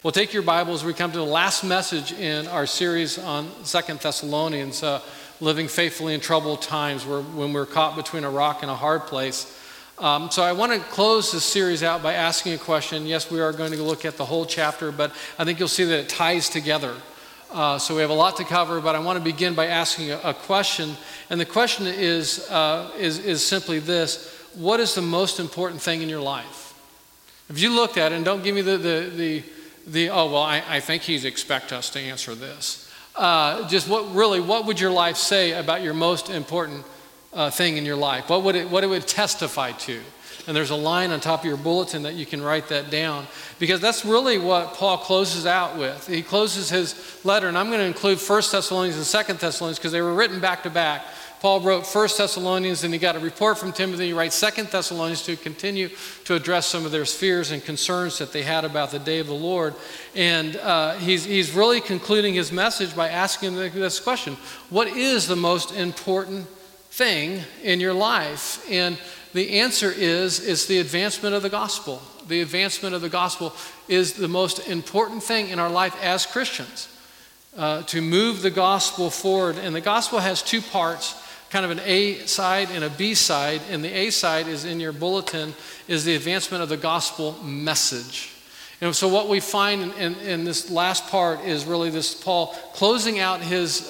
Well, take your Bibles. We come to the last message in our series on 2 Thessalonians, living faithfully in troubled times, when we're caught between a rock and a hard place. So I want to close this series out by asking a question. Yes, we are going to look at the whole chapter, but I think you'll see that it ties together. So we have a lot to cover, but I want to begin by asking a question. And the question is simply this: what is the most important thing in your life? If you looked at it, and don't give me I think he'd expect us to answer this. What would your life say about your most important thing in your life? What it would testify to? And there's a line on top of your bulletin that you can write that down, because that's really what Paul closes out with. He closes his letter, and I'm going to include 1 Thessalonians and 2 Thessalonians because they were written back to back. Paul wrote 1 Thessalonians, and he got a report from Timothy. He writes 2 Thessalonians to continue to address some of their fears and concerns that they had about the day of the Lord. And he's really concluding his message by asking this question: what is the most important thing in your life? And the answer is the advancement of the gospel. The advancement of the gospel is the most important thing in our life as Christians, to move the gospel forward. And the gospel has two parts, kind of an A side and a B side. And the A side is in your bulletin, is the advancement of the gospel message. And so what we find in this last part is really this Paul closing out his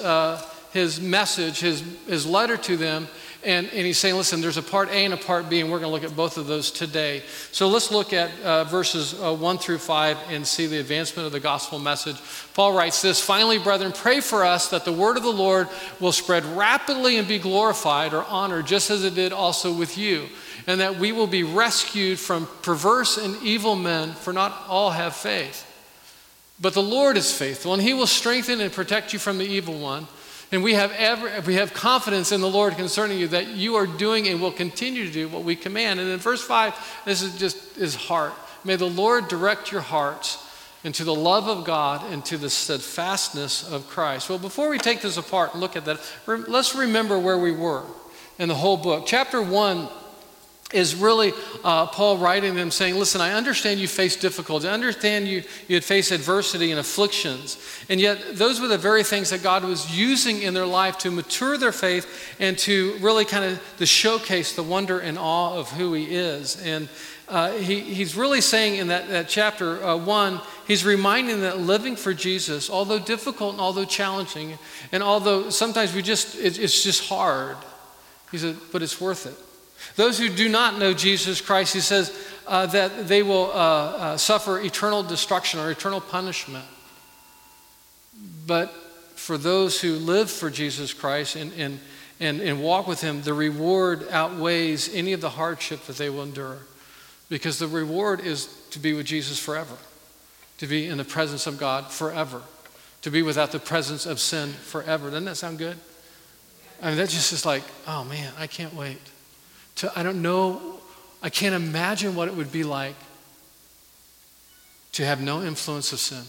message, his letter to them. And he's saying, listen, there's a part A and a part B, and we're going to look at both of those today. So let's look at verses 1 through 5 and see the advancement of the gospel message. Paul writes this: finally, brethren, pray for us that the word of the Lord will spread rapidly and be glorified or honored, just as it did also with you, and that we will be rescued from perverse and evil men, for not all have faith. But the Lord is faithful, and he will strengthen and protect you from the evil one. And we have confidence in the Lord concerning you, that you are doing and will continue to do what we command. And in verse 5, this is just his heart. May the Lord direct your hearts into the love of God and to the steadfastness of Christ. Well, before we take this apart and look at that, let's remember where we were in the whole book. Chapter 1 is really Paul writing them saying, listen, I understand you face difficulty. I understand you had faced adversity and afflictions. And yet those were the very things that God was using in their life to mature their faith and to really kind of to showcase the wonder and awe of who he is. And he's really saying in that chapter 1, he's reminding that living for Jesus, although difficult and although challenging, and although sometimes it's just hard, he said, but it's worth it. Those who do not know Jesus Christ, he says that they will suffer eternal destruction or eternal punishment. But for those who live for Jesus Christ and walk with him, the reward outweighs any of the hardship that they will endure. Because the reward is to be with Jesus forever, to be in the presence of God forever, to be without the presence of sin forever. Doesn't that sound good? I mean, that just is like, oh man, I can't wait. I don't know, I can't imagine what it would be like to have no influence of sin,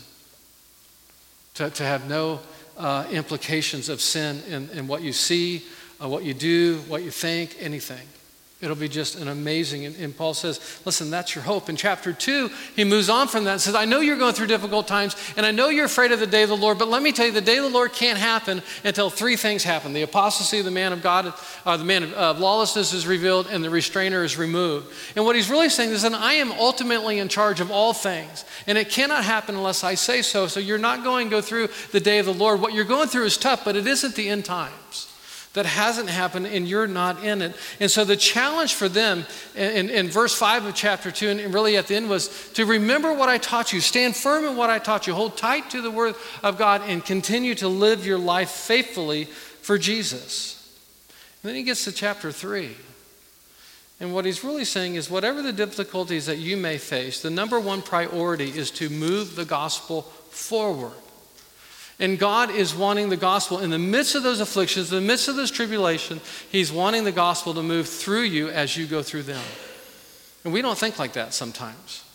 to have no implications of sin in what you see, what you do, what you think, anything. It'll be just an amazing, and Paul says, listen, that's your hope. In chapter 2, he moves on from that and says, I know you're going through difficult times, and I know you're afraid of the day of the Lord, but let me tell you, the day of the Lord can't happen until three things happen. The apostasy of the man of God, the man of lawlessness is revealed, and the restrainer is removed. And what he's really saying is that I am ultimately in charge of all things, and it cannot happen unless I say so. So you're not going to go through the day of the Lord. What you're going through is tough, but it isn't the end times. That hasn't happened, and you're not in it. And so the challenge for them in verse 5 of chapter 2, and really at the end, was to remember what I taught you. Stand firm in what I taught you. Hold tight to the word of God and continue to live your life faithfully for Jesus. And then he gets to chapter 3. And what he's really saying is whatever the difficulties that you may face, the number one priority is to move the gospel forward. And God is wanting the gospel in the midst of those afflictions, in the midst of those tribulations. He's wanting the gospel to move through you as you go through them. And we don't think like that sometimes.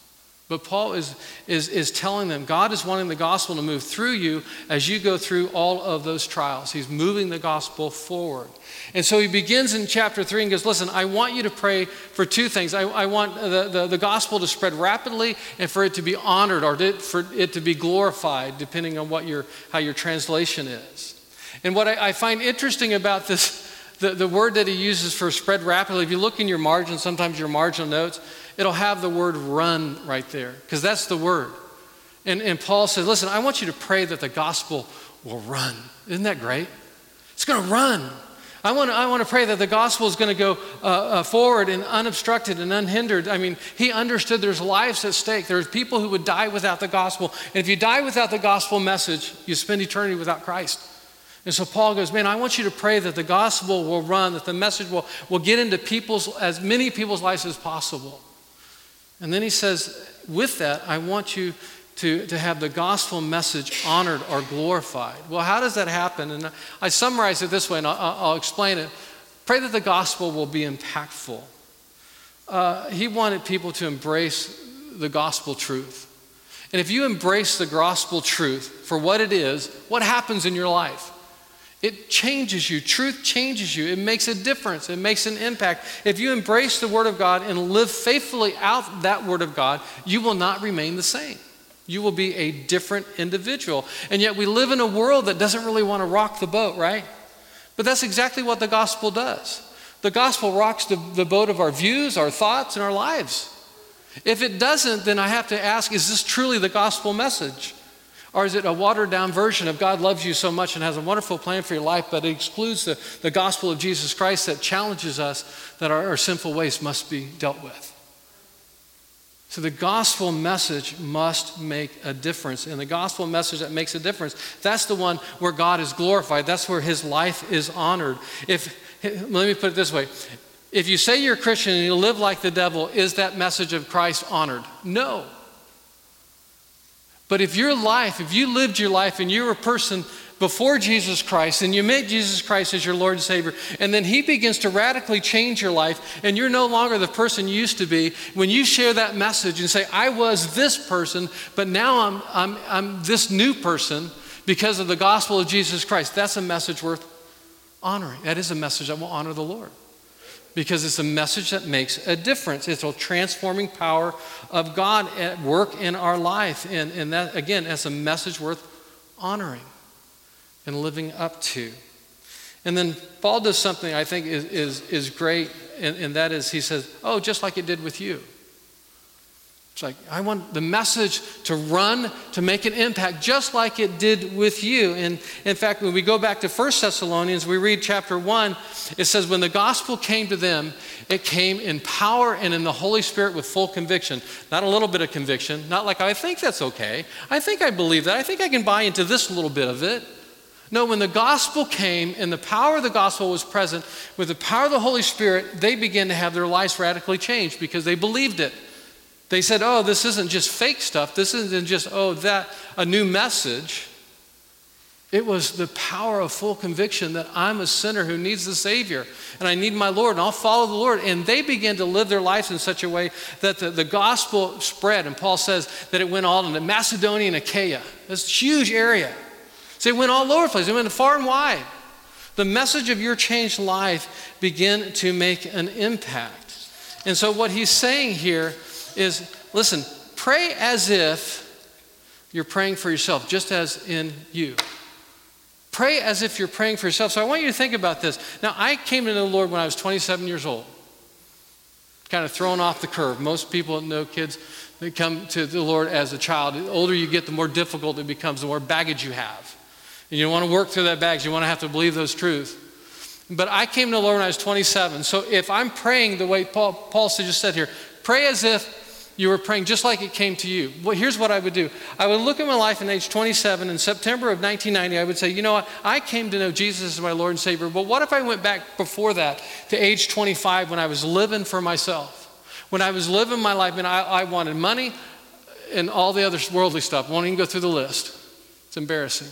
But Paul is telling them, God is wanting the gospel to move through you as you go through all of those trials. He's moving the gospel forward. And so he begins in chapter 3 and goes, listen, I want you to pray for two things. I want the gospel to spread rapidly and for it to be honored, or for it to be glorified, depending on how your translation is. And what I find interesting about this, the word that he uses for spread rapidly, if you look in your margin, sometimes your marginal notes, it'll have the word run right there, because that's the word. And Paul says, listen, I want you to pray that the gospel will run. Isn't that great? It's going to run. I want to pray that the gospel is going to go forward and unobstructed and unhindered. I mean, he understood there's lives at stake. There's people who would die without the gospel. And if you die without the gospel message, you spend eternity without Christ. And so Paul goes, man, I want you to pray that the gospel will run, that the message will get into as many people's lives as possible. And then he says, with that, I want you to have the gospel message honored or glorified. Well, how does that happen? And I summarize it this way, and I'll explain it. Pray that the gospel will be impactful. He wanted people to embrace the gospel truth. And if you embrace the gospel truth for what it is, what happens in your life? It changes you. Truth changes you. It makes a difference. It makes an impact. If you embrace the Word of God and live faithfully out that Word of God, you will not remain the same. You will be a different individual. And yet we live in a world that doesn't really want to rock the boat, right? But that's exactly what the gospel does. The gospel rocks the boat of our views, our thoughts, and our lives. If it doesn't, then I have to ask, is this truly the gospel message? Or is it a watered-down version of God loves you so much and has a wonderful plan for your life, but it excludes the gospel of Jesus Christ that challenges us that our sinful ways must be dealt with? So the gospel message must make a difference. And the gospel message that makes a difference, that's the one where God is glorified. That's where his life is honored. Let me put it this way. If you say you're a Christian and you live like the devil, is that message of Christ honored? No. But if you lived your life and you were a person before Jesus Christ and you met Jesus Christ as your Lord and Savior, and then he begins to radically change your life and you're no longer the person you used to be, when you share that message and say, I was this person, but now I'm this new person because of the gospel of Jesus Christ, that's a message worth honoring. That is a message that will honor the Lord. Because it's a message that makes a difference. It's a transforming power of God at work in our life. And that, again, that's a message worth honoring and living up to. And then Paul does something I think is great, and that is he says, oh, just like it did with you. It's like, I want the message to run, to make an impact, just like it did with you. And in fact, when we go back to 1 Thessalonians, we read chapter 1, it says, when the gospel came to them, it came in power and in the Holy Spirit with full conviction. Not a little bit of conviction, not like, I think that's okay. I think I believe that. I think I can buy into this little bit of it. No, when the gospel came and the power of the gospel was present, with the power of the Holy Spirit, they began to have their lives radically changed because they believed it. They said, oh, this isn't just fake stuff. This isn't just, a new message. It was the power of full conviction that I'm a sinner who needs the Savior, and I need my Lord, and I'll follow the Lord. And they began to live their lives in such a way that the gospel spread. And Paul says that it went all into Macedonia and Achaia. This huge area. So it went all over the place. It went far and wide. The message of your changed life began to make an impact. And so what he's saying here is, listen, pray as if you're praying for yourself, just as in you. Pray as if you're praying for yourself. So I want you to think about this. Now, I came to know the Lord when I was 27 years old, kind of thrown off the curve. Most people that know kids, they come to the Lord as a child. The older you get, the more difficult it becomes, the more baggage you have. And you don't want to work through that baggage. You want to have to believe those truths. But I came to the Lord when I was 27. So if I'm praying the way Paul just said here, pray as if you were praying just like it came to you. Well, here's what I would do. I would look at my life in age 27. In September of 1990, I would say, you know what? I came to know Jesus as my Lord and Savior. But what if I went back before that to age 25 when I was living for myself? When I was living my life and I wanted money and all the other worldly stuff. I won't even go through the list. It's embarrassing.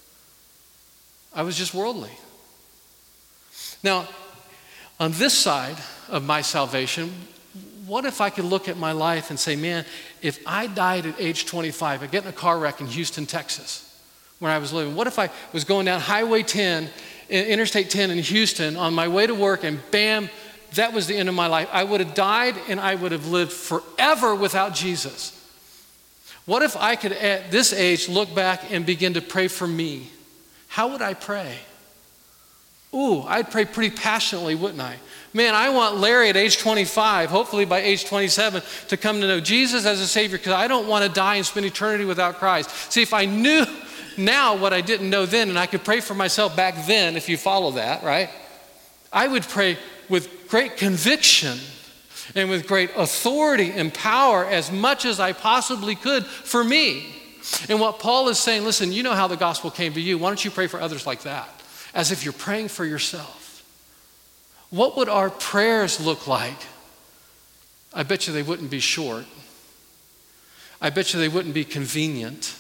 I was just worldly. Now, on this side of my salvation, what if I could look at my life and say, man, if I died at age 25, I get in a car wreck in Houston, Texas, where I was living. What if I was going down Highway 10, Interstate 10 in Houston on my way to work, and bam, that was the end of my life. I would have died and I would have lived forever without Jesus. What if I could at this age look back and begin to pray for me? How would I pray? Ooh, I'd pray pretty passionately, wouldn't I? Man, I want Larry at age 25, hopefully by age 27, to come to know Jesus as a Savior, because I don't want to die and spend eternity without Christ. See, if I knew now what I didn't know then, and I could pray for myself back then, if you follow that, right? I would pray with great conviction and with great authority and power as much as I possibly could for me. And what Paul is saying, listen, you know how the gospel came to you. Why don't you pray for others like that? As if you're praying for yourself. What would our prayers look like? I bet you they wouldn't be short. I bet you they wouldn't be convenient.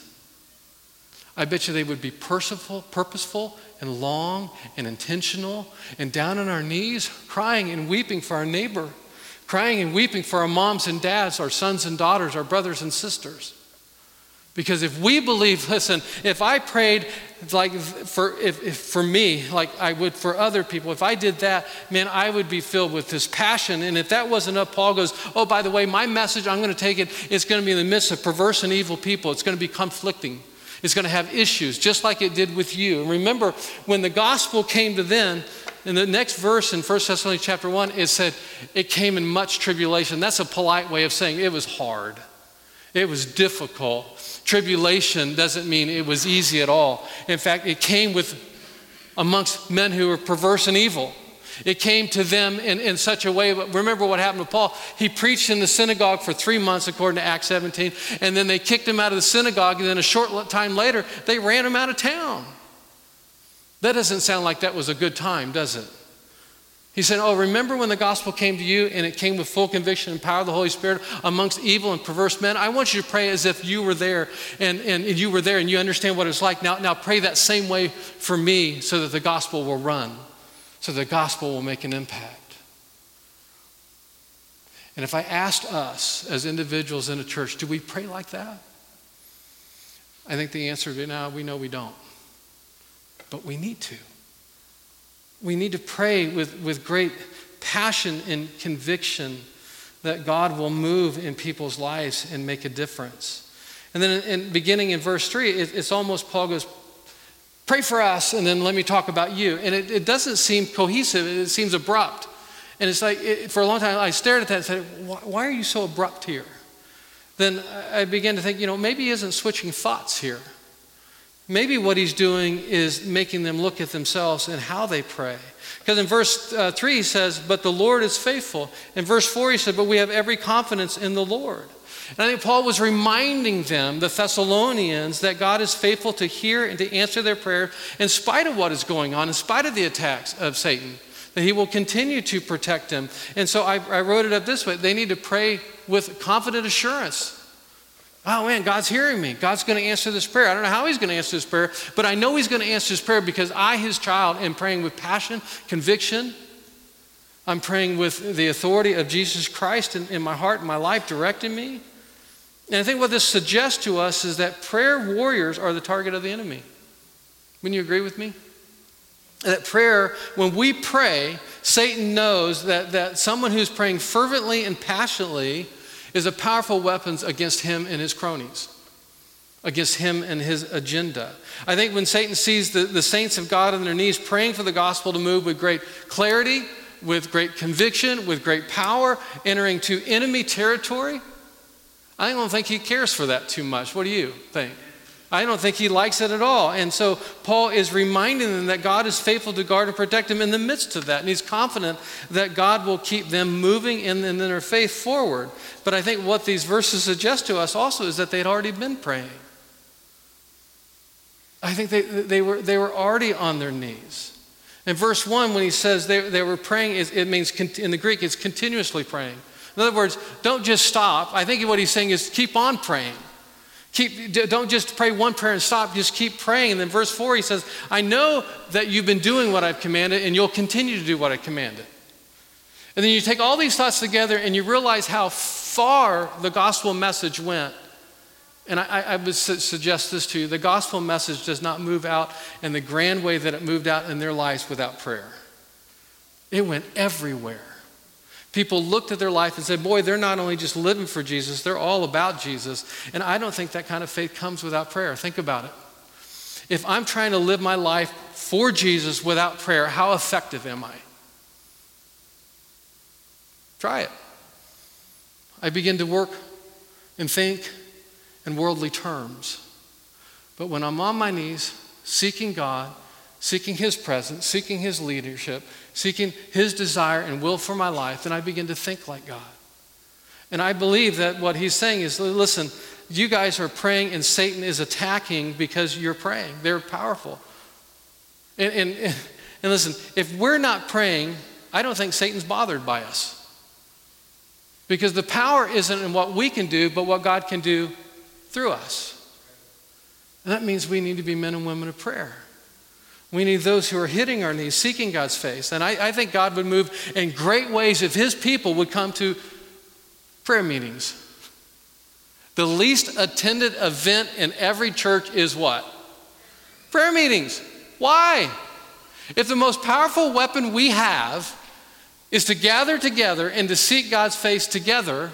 I bet you they would be purposeful and long and intentional and down on our knees, crying and weeping for our neighbor, crying and weeping for our moms and dads, our sons and daughters, our brothers and sisters. Because if we believe, listen, if I prayed like for me, like I would for other people, if I did that, man, I would be filled with this passion. And if that wasn't enough, Paul goes, oh, by the way, my message, I'm going to take it, it's going to be in the midst of perverse and evil people. It's going to be conflicting. It's going to have issues, just like it did with you. And remember, when the gospel came to them, in the next verse in 1 Thessalonians chapter 1, it said, it came in much tribulation. That's a polite way of saying it was hard. It was difficult. Tribulation doesn't mean it was easy at all. In fact, it came amongst men who were perverse and evil. It came to them in such a way, but remember what happened to Paul. He preached in the synagogue for 3 months, according to Acts 17, and then they kicked him out of the synagogue, and then a short time later, they ran him out of town. That doesn't sound like that was a good time, does it? He said, oh, remember when the gospel came to you and it came with full conviction and power of the Holy Spirit amongst evil and perverse men? I want you to pray as if you were there and you were there and you understand what it's like. Now pray that same way for me so that the gospel will run, so the gospel will make an impact. And if I asked us as individuals in a church, do we pray like that? I think the answer would be, no, we know we don't. But we need to. We need to pray with great passion and conviction that God will move in people's lives and make a difference. And then beginning in verse 3, it's almost Paul goes, pray for us, and then let me talk about you. And it doesn't seem cohesive. It seems abrupt. And it's like, for a long time, I stared at that and said, why are you so abrupt here? Then I began to think, maybe he isn't switching thoughts here. Maybe what he's doing is making them look at themselves and how they pray. Because in verse 3 he says, but the Lord is faithful. In verse 4 he said, but we have every confidence in the Lord. And I think Paul was reminding them, the Thessalonians, that God is faithful to hear and to answer their prayer in spite of what is going on, in spite of the attacks of Satan, that he will continue to protect them. And so I wrote it up this way. They need to pray with confident assurance. Oh man, God's hearing me. God's going to answer this prayer. I don't know how he's going to answer this prayer, but I know he's going to answer this prayer because I, his child, am praying with passion, conviction. I'm praying with the authority of Jesus Christ in my heart and my life directing me. And I think what this suggests to us is that prayer warriors are the target of the enemy. Wouldn't you agree with me? That prayer, when we pray, Satan knows that someone who's praying fervently and passionately is a powerful weapon against him and his cronies, against him and his agenda. I think when Satan sees the saints of God on their knees praying for the gospel to move with great clarity, with great conviction, with great power, entering to enemy territory, I don't think he cares for that too much. What do you think? I don't think he likes it at all. And so Paul is reminding them that God is faithful to guard and protect them in the midst of that. And he's confident that God will keep them moving in their faith forward. But I think what these verses suggest to us also is that they'd already been praying. I think they were already on their knees. In verse 1, when he says they were praying, it means, in the Greek, it's continuously praying. In other words, don't just stop. I think what he's saying is keep on praying. Don't just pray one prayer and stop, just keep praying. And then verse 4, he says, I know that you've been doing what I've commanded and you'll continue to do what I commanded. And then you take all these thoughts together and you realize how far the gospel message went. And I would suggest this to you. The gospel message does not move out in the grand way that it moved out in their lives without prayer. It went everywhere. People looked at their life and said, boy, they're not only just living for Jesus, they're all about Jesus. And I don't think that kind of faith comes without prayer. Think about it. If I'm trying to live my life for Jesus without prayer, how effective am I? Try it. I begin to work and think in worldly terms. But when I'm on my knees, seeking God, seeking His presence, seeking His leadership, seeking His desire and will for my life, then I begin to think like God. And I believe that what He's saying is, listen, you guys are praying and Satan is attacking because you're praying. They're powerful. And listen, if we're not praying, I don't think Satan's bothered by us. Because the power isn't in what we can do, but what God can do through us. And that means we need to be men and women of prayer. We need those who are hitting our knees, seeking God's face. And I think God would move in great ways if His people would come to prayer meetings. The least attended event in every church is what? Prayer meetings. Why? If the most powerful weapon we have is to gather together and to seek God's face together,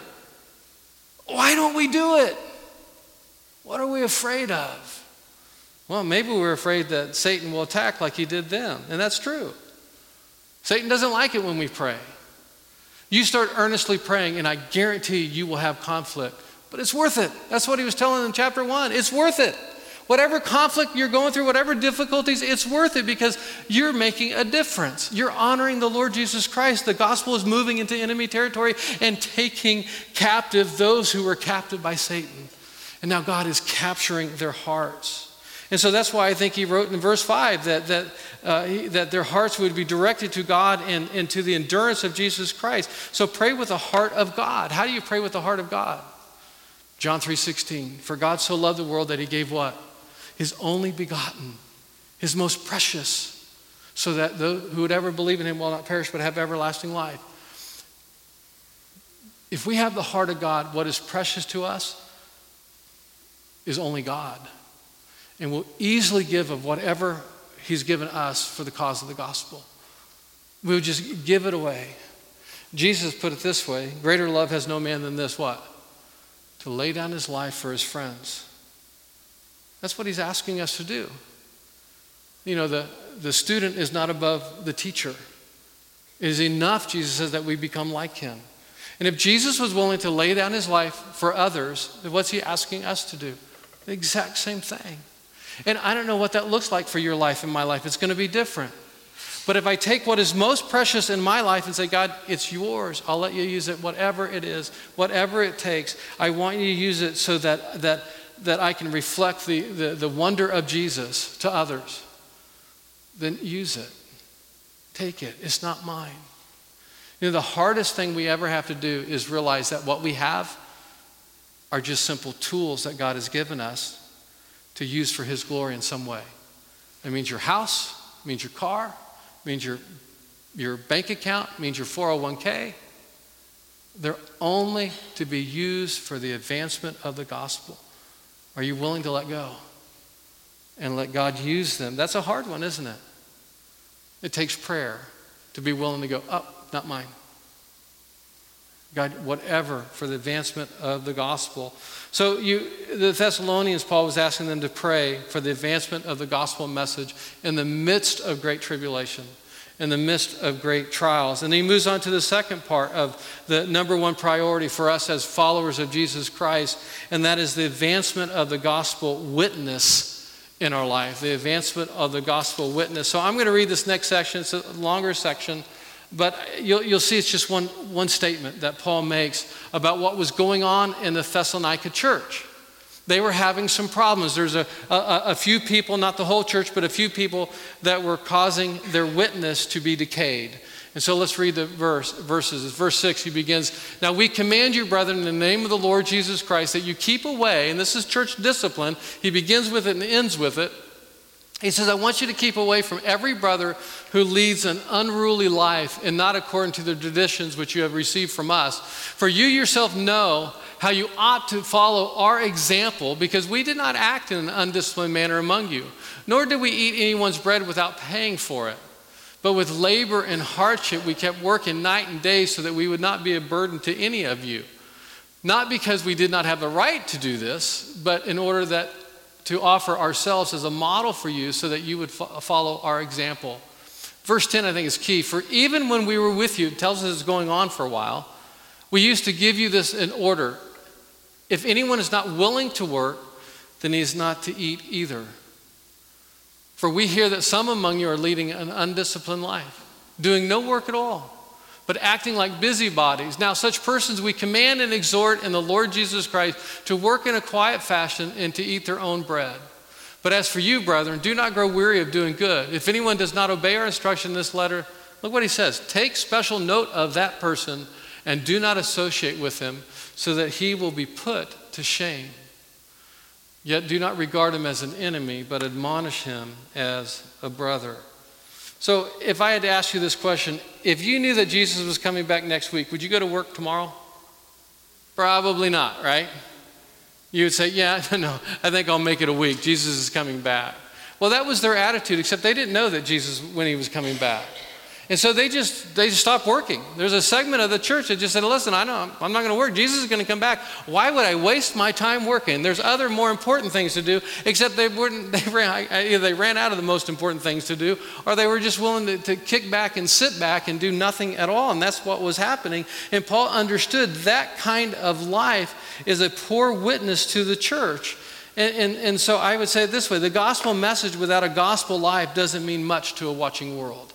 why don't we do it? What are we afraid of? Well, maybe we're afraid that Satan will attack like he did them, and that's true. Satan doesn't like it when we pray. You start earnestly praying, and I guarantee you will have conflict, but it's worth it. That's what he was telling in chapter 1. It's worth it. Whatever conflict you're going through, whatever difficulties, it's worth it because you're making a difference. You're honoring the Lord Jesus Christ. The gospel is moving into enemy territory and taking captive those who were captive by Satan. And now God is capturing their hearts. And so that's why I think he wrote in verse 5 that their hearts would be directed to God and to the endurance of Jesus Christ. So pray with the heart of God. How do you pray with the heart of God? John 3:16, for God so loved the world that he gave what? His only begotten, his most precious, so that those who would ever believe in him will not perish but have everlasting life. If we have the heart of God, what is precious to us is only God. And we'll easily give of whatever he's given us for the cause of the gospel. We'll just give it away. Jesus put it this way, greater love has no man than this, what? To lay down his life for his friends. That's what he's asking us to do. You know, the student is not above the teacher. It is enough, Jesus says, that we become like him. And if Jesus was willing to lay down his life for others, then what's he asking us to do? The exact same thing. And I don't know what that looks like for your life and my life. It's going to be different. But if I take what is most precious in my life and say, God, it's yours. I'll let you use it, whatever it is, whatever it takes. I want you to use it so that I can reflect the wonder of Jesus to others. Then use it. Take it. It's not mine. You know, the hardest thing we ever have to do is realize that what we have are just simple tools that God has given us to use for his glory in some way. It means your house, it means your car, it means your bank account, it means your 401k. They're only to be used for the advancement of the gospel. Are you willing to let go and let God use them? That's a hard one, isn't it? It takes prayer to be willing to go, oh, not mine. God, whatever for the advancement of the gospel. So the Thessalonians, Paul was asking them to pray for the advancement of the gospel message in the midst of great tribulation, in the midst of great trials. And he moves on to the second part of the number one priority for us as followers of Jesus Christ, and that is the advancement of the gospel witness in our life, the advancement of the gospel witness. So I'm going to read this next section. It's a longer section. But you'll see it's just one statement that Paul makes about what was going on in the Thessalonica church. They were having some problems. There's a few people, not the whole church, but a few people that were causing their witness to be decayed. And so let's read the verses. Verse 6, he begins, now we command you, brethren, in the name of the Lord Jesus Christ, that you keep away, and this is church discipline. He begins with it and ends with it. He says, I want you to keep away from every brother who leads an unruly life and not according to the traditions which you have received from us. For you yourself know how you ought to follow our example, because we did not act in an undisciplined manner among you, nor did we eat anyone's bread without paying for it. But with labor and hardship we kept working night and day so that we would not be a burden to any of you. Not because we did not have the right to do this, but in order that to offer ourselves as a model for you so that you would follow our example. Verse 10 I think is key. For even when we were with you, it tells us it's going on for a while, we used to give you this in order. If anyone is not willing to work, then he is not to eat either. For we hear that some among you are leading an undisciplined life, doing no work at all, but acting like busybodies. Now such persons we command and exhort in the Lord Jesus Christ to work in a quiet fashion and to eat their own bread. But as for you, brethren, do not grow weary of doing good. If anyone does not obey our instruction in this letter, look what he says. Take special note of that person and do not associate with him, so that he will be put to shame. Yet do not regard him as an enemy, but admonish him as a brother. So if I had to ask you this question, if you knew that Jesus was coming back next week, would you go to work tomorrow? Probably not, right? You would say, yeah, no, I think I'll make it a week. Jesus is coming back. Well, that was their attitude, except they didn't know that Jesus, when he was coming back. And so they just stopped working. There's a segment of the church that just said, listen, I know I'm not going to work. Jesus is going to come back. Why would I waste my time working? There's other more important things to do, except they ran out of the most important things to do, or they were just willing to kick back and sit back and do nothing at all. And that's what was happening. And Paul understood that kind of life is a poor witness to the church. And so I would say it this way, the gospel message without a gospel life doesn't mean much to a watching world.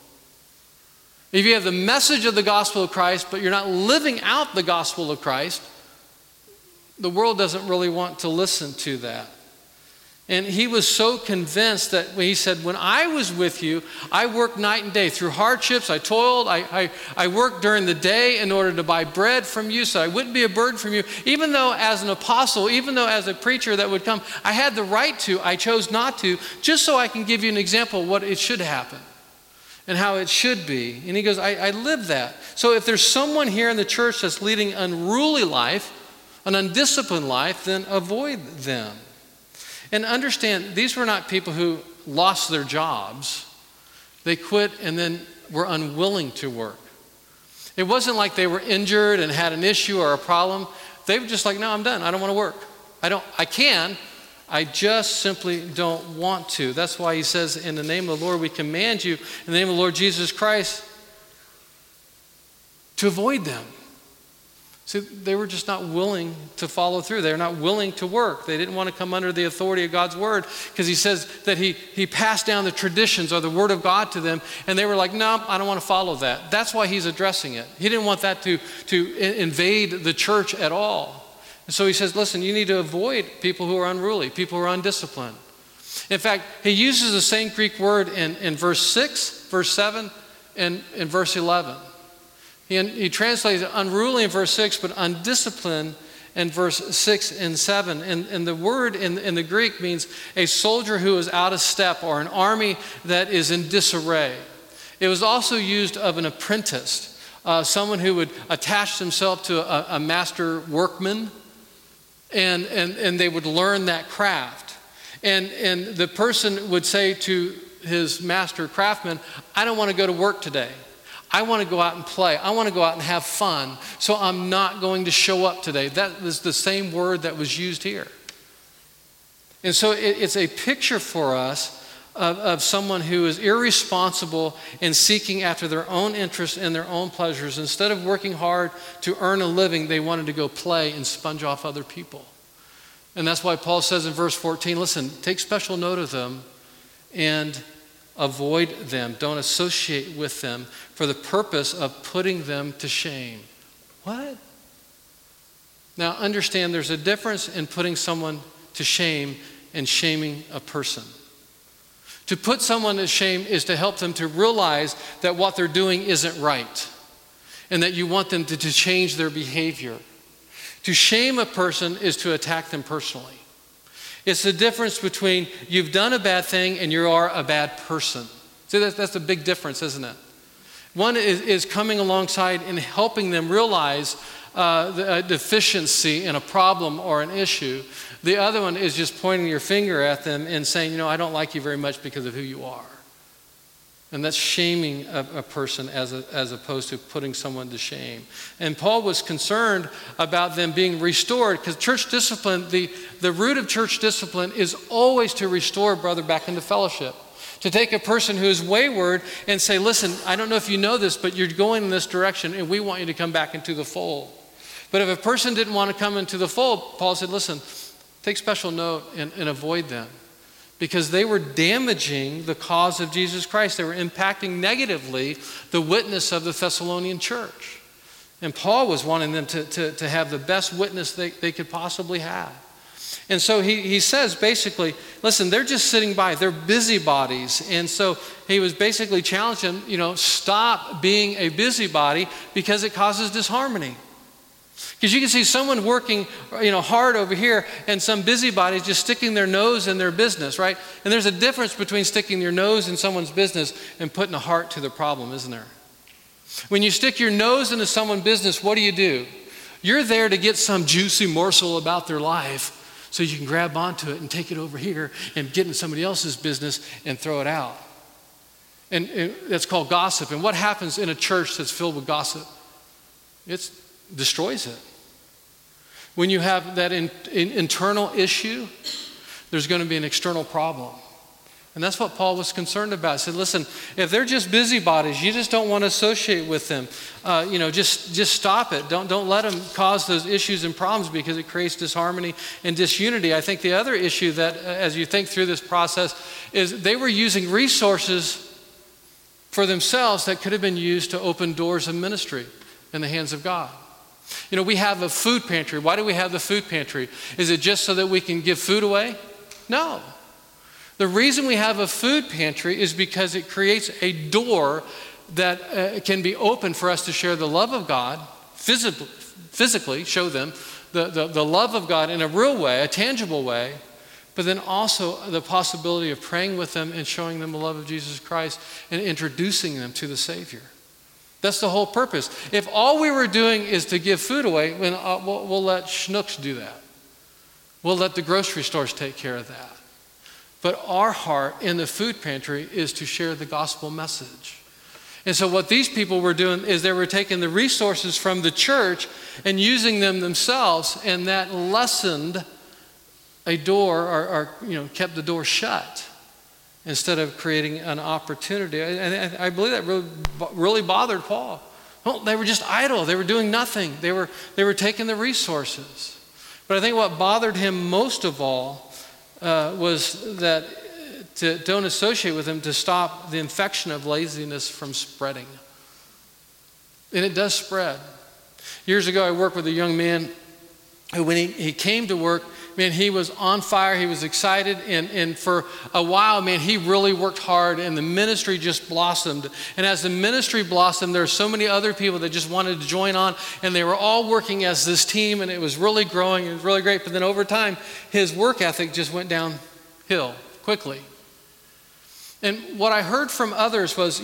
If you have the message of the gospel of Christ, but you're not living out the gospel of Christ, the world doesn't really want to listen to that. And he was so convinced that when he said, when I was with you, I worked night and day. Through hardships, I toiled. I worked during the day in order to buy bread from you so I wouldn't be a burden from you. Even though as an apostle, even though as a preacher that would come, I had the right to, I chose not to, just so I can give you an example of what it should happen and how it should be. And he goes, I live that. So if there's someone here in the church that's leading an unruly life, an undisciplined life, then avoid them. And understand, these were not people who lost their jobs. They quit and then were unwilling to work. It wasn't like they were injured and had an issue or a problem. They were just like, no, I'm done. I don't want to work. I just simply don't want to. That's why he says, in the name of the Lord, we command you, in the name of the Lord Jesus Christ, to avoid them. See, they were just not willing to follow through. They were not willing to work. They didn't want to come under the authority of God's word, because he says that he passed down the traditions or the word of God to them, and they were like, no, I don't want to follow that. That's why he's addressing it. He didn't want that to invade the church at all. And so he says, listen, you need to avoid people who are unruly, people who are undisciplined. In fact, he uses the same Greek word in verse 6, verse 7, and in verse 11. He translates it unruly in verse 6, but undisciplined in verse 6 and 7. And the word in the Greek means a soldier who is out of step, or an army that is in disarray. It was also used of an apprentice, someone who would attach himself to a master workman, and they would learn that craft. And the person would say to his master craftsman, I don't want to go to work today. I want to go out and play. I want to go out and have fun. So I'm not going to show up today. That was the same word that was used here. And so it's a picture for us of someone who is irresponsible and seeking after their own interests and their own pleasures. Instead of working hard to earn a living, they wanted to go play and sponge off other people. And that's why Paul says in verse 14, listen, take special note of them and avoid them. Don't associate with them for the purpose of putting them to shame. What? Now understand, there's a difference in putting someone to shame and shaming a person. To put someone to shame is to help them to realize that what they're doing isn't right, and that you want them to change their behavior. To shame a person is to attack them personally. It's the difference between you've done a bad thing and you are a bad person. See, that's a big difference, isn't it? One is coming alongside and helping them realize a deficiency in a problem or an issue. The other one is just pointing your finger at them and saying, I don't like you very much because of who you are. And that's shaming a person as opposed to putting someone to shame. And Paul was concerned about them being restored, because church discipline, the root of church discipline is always to restore a brother back into fellowship. To take a person who is wayward and say, listen, I don't know if you know this, but you're going in this direction and we want you to come back into the fold. But if a person didn't want to come into the fold, Paul said, listen, take special note and avoid them. Because they were damaging the cause of Jesus Christ. They were impacting negatively the witness of the Thessalonian church. And Paul was wanting them to have the best witness they could possibly have. And so he says basically, listen, they're just sitting by. They're busybodies. And so he was basically challenging them, stop being a busybody because it causes disharmony. Because you can see someone working, hard over here and some busybodies just sticking their nose in their business, right? And there's a difference between sticking your nose in someone's business and putting a heart to the problem, isn't there? When you stick your nose into someone's business, what do? You're there to get some juicy morsel about their life so you can grab onto it and take it over here and get in somebody else's business and throw it out. And that's called gossip. And what happens in a church that's filled with gossip? It destroys it. When you have that internal issue, there's going to be an external problem. And that's what Paul was concerned about. He said, listen, if they're just busybodies, you just don't want to associate with them. Just stop it. Don't let them cause those issues and problems because it creates disharmony and disunity. I think the other issue that, as you think through this process, is they were using resources for themselves that could have been used to open doors of ministry in the hands of God. We have a food pantry. Why do we have the food pantry? Is it just so that we can give food away? No. The reason we have a food pantry is because it creates a door that can be opened for us to share the love of God, physically show them the love of God in a real way, a tangible way, but then also the possibility of praying with them and showing them the love of Jesus Christ and introducing them to the Savior. That's the whole purpose. If all we were doing is to give food away, then we'll let Schnucks do that. We'll let the grocery stores take care of that. But our heart in the food pantry is to share the gospel message. And so what these people were doing is they were taking the resources from the church and using them themselves, and that lessened a door or kept the door shut instead of creating an opportunity. And I believe that really bothered Paul. Well, they were just idle. They were doing nothing. They were taking the resources. But I think what bothered him most of all was that don't associate with them, to stop the infection of laziness from spreading. And it does spread. Years ago, I worked with a young man who, when he came to work, man, he was on fire, he was excited, and for a while, man, he really worked hard, and the ministry just blossomed. And as the ministry blossomed, there were so many other people that just wanted to join on, and they were all working as this team, and it was really growing, it was really great. But then over time, his work ethic just went downhill quickly. And what I heard from others was,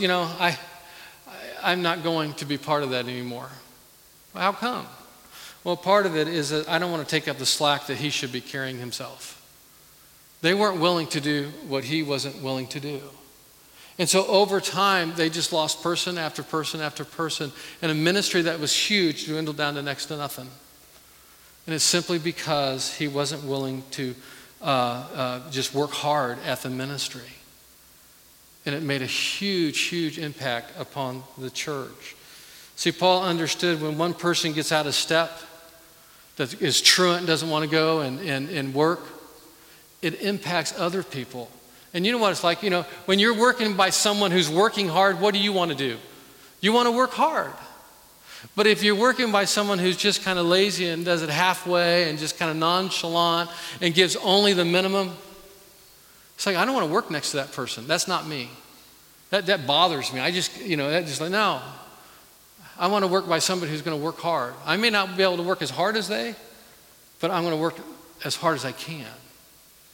I'm not going to be part of that anymore. Well, how come? Well, part of it is that I don't want to take up the slack that he should be carrying himself. They weren't willing to do what he wasn't willing to do. And so over time, they just lost person after person after person. And a ministry that was huge dwindled down to next to nothing. And it's simply because he wasn't willing to just work hard at the ministry. And it made a huge, huge impact upon the church. See, Paul understood when one person gets out of step, that is truant, doesn't want to go and work, it impacts other people. And you know what it's like, when you're working by someone who's working hard, what do you want to do? You want to work hard. But if you're working by someone who's just kind of lazy and does it halfway and just kind of nonchalant and gives only the minimum, it's like, I don't want to work next to that person. That's not me. That bothers me. I just, no. I want to work by somebody who's going to work hard. I may not be able to work as hard as they, but I'm going to work as hard as I can.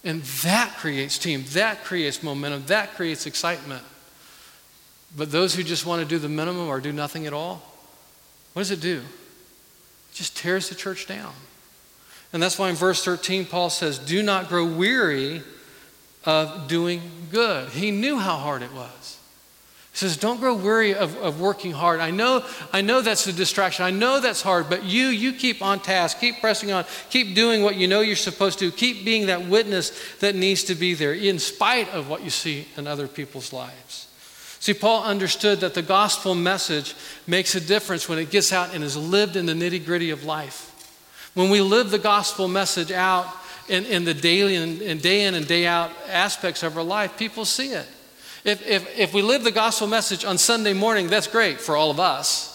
And that creates team, that creates momentum, that creates excitement. But those who just want to do the minimum or do nothing at all, what does it do? It just tears the church down. And that's why in verse 13, Paul says, do not grow weary of doing good. He knew how hard it was. He says, don't grow weary of working hard. I know that's a distraction. I know that's hard, but you keep on task, keep pressing on, keep doing what you know you're supposed to, keep being that witness that needs to be there in spite of what you see in other people's lives. See, Paul understood that the gospel message makes a difference when it gets out and is lived in the nitty-gritty of life. When we live the gospel message out in the daily and day in and day out aspects of our life, people see it. If we live the gospel message on Sunday morning, that's great for all of us.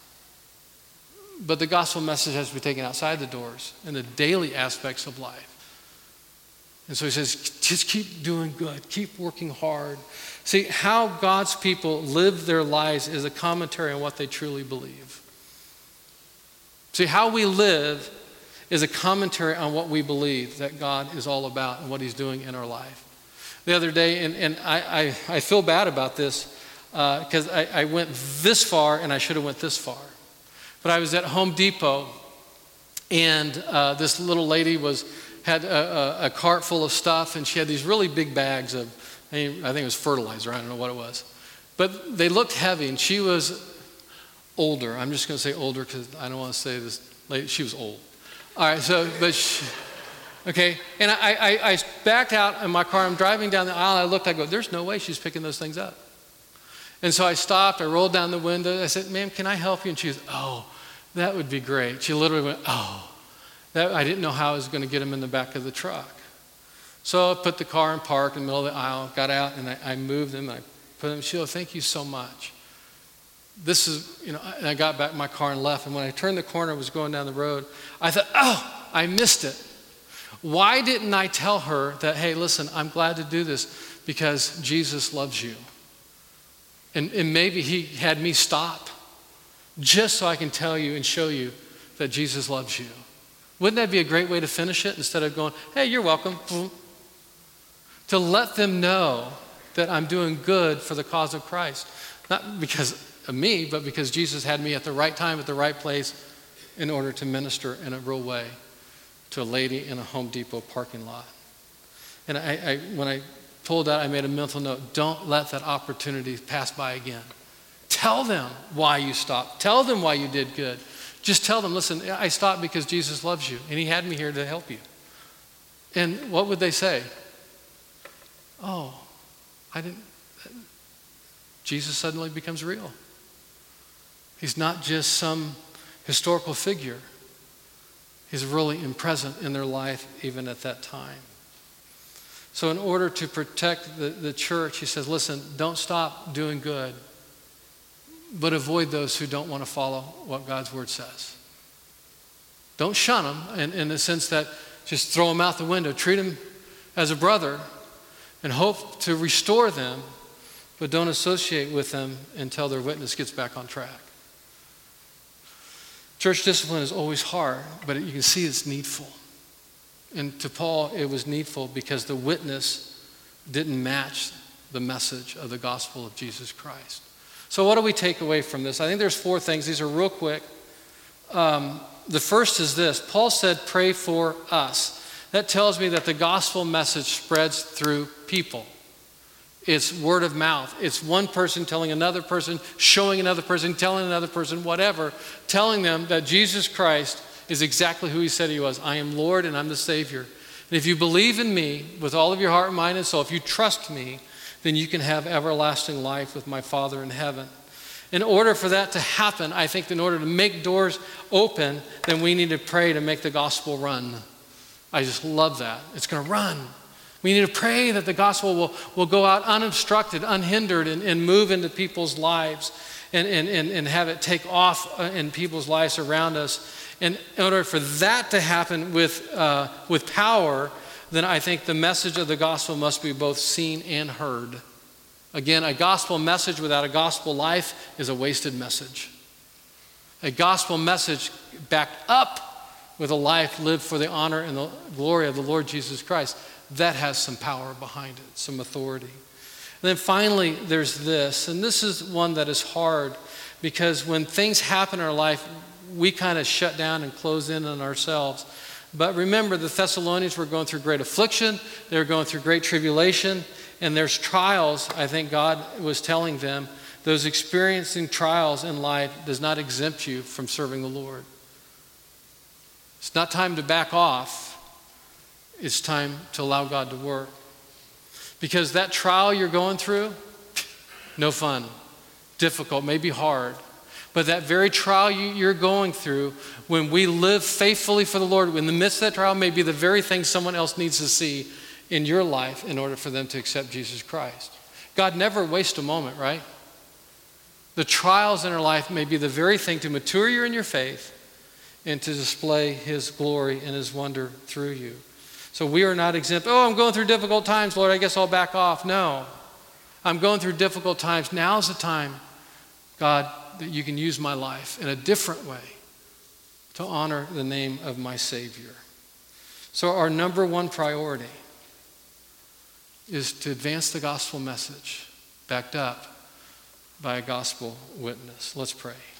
But the gospel message has to be taken outside the doors in the daily aspects of life. And so he says, just keep doing good, keep working hard. See, how God's people live their lives is a commentary on what they truly believe. See, how we live is a commentary on what we believe that God is all about and what he's doing in our life. The other day, and I feel bad about this because I went this far and I should have went this far. But I was at Home Depot and this little lady had a cart full of stuff, and she had these really big bags of, I think it was fertilizer, I don't know what it was. But they looked heavy, and she was older. I'm just going to say older because I don't want to say this lady, she was old. All right, okay, and I backed out in my car. I'm driving down the aisle. I looked, I go, there's no way she's picking those things up. And so I stopped. I rolled down the window. I said, ma'am, can I help you? And she was, oh, that would be great. She literally went, oh. I didn't know how I was going to get them in the back of the truck. So I put the car in park in the middle of the aisle, got out, and I moved them. And I put them, Sheila, thank you so much. This is, and I got back in my car and left. And when I turned the corner, I was going down the road, I thought, oh, I missed it. Why didn't I tell her that, hey, listen, I'm glad to do this because Jesus loves you. And maybe he had me stop just so I can tell you and show you that Jesus loves you. Wouldn't that be a great way to finish it instead of going, hey, you're welcome? To let them know that I'm doing good for the cause of Christ. Not because of me, but because Jesus had me at the right time, at the right place in order to minister in a real way to a lady in a Home Depot parking lot. And when I pulled out, I made a mental note, don't let that opportunity pass by again. Tell them why you stopped. Tell them why you did good. Just tell them, listen, I stopped because Jesus loves you, and he had me here to help you. And what would they say? Oh, Jesus suddenly becomes real. He's not just some historical figure. He's really present in their life even at that time. So in order to protect the church, he says, listen, don't stop doing good, but avoid those who don't want to follow what God's word says. Don't shun them in the sense that just throw them out the window. Treat them as a brother and hope to restore them, but don't associate with them until their witness gets back on track. Church discipline is always hard, but you can see it's needful. And to Paul, it was needful because the witness didn't match the message of the gospel of Jesus Christ. So what do we take away from this? I think there's 4 things. These are real quick. The first is this. Paul said, pray for us. That tells me that the gospel message spreads through people. It's word of mouth. It's one person telling another person, showing another person, telling another person, whatever, telling them that Jesus Christ is exactly who he said he was. I am Lord and I'm the Savior. And if you believe in me with all of your heart, mind, and soul, if you trust me, then you can have everlasting life with my Father in heaven. In order for that to happen, I think in order to make doors open, then we need to pray to make the gospel run. I just love that. It's going to run. We need to pray that the gospel will go out unobstructed, unhindered, and move into people's lives and have it take off in people's lives around us. And in order for that to happen with power, then I think the message of the gospel must be both seen and heard. Again, a gospel message without a gospel life is a wasted message. A gospel message backed up with a life lived for the honor and the glory of the Lord Jesus Christ, that has some power behind it, some authority. And then finally, there's this, and this is one that is hard because when things happen in our life, we kind of shut down and close in on ourselves. But remember, the Thessalonians were going through great affliction, they were going through great tribulation, and there's trials. I think God was telling them, those experiencing trials in life does not exempt you from serving the Lord. It's not time to back off. It's time to allow God to work. Because that trial you're going through, no fun, difficult, maybe hard. But that very trial you're going through, when we live faithfully for the Lord, in the midst of that trial may be the very thing someone else needs to see in your life in order for them to accept Jesus Christ. God never wastes a moment, right? The trials in our life may be the very thing to mature you in your faith and to display his glory and his wonder through you. So we are not exempt. Oh, I'm going through difficult times, Lord, I guess I'll back off. No, I'm going through difficult times. Now's the time, God, that you can use my life in a different way to honor the name of my Savior. So our number one priority is to advance the gospel message backed up by a gospel witness. Let's pray.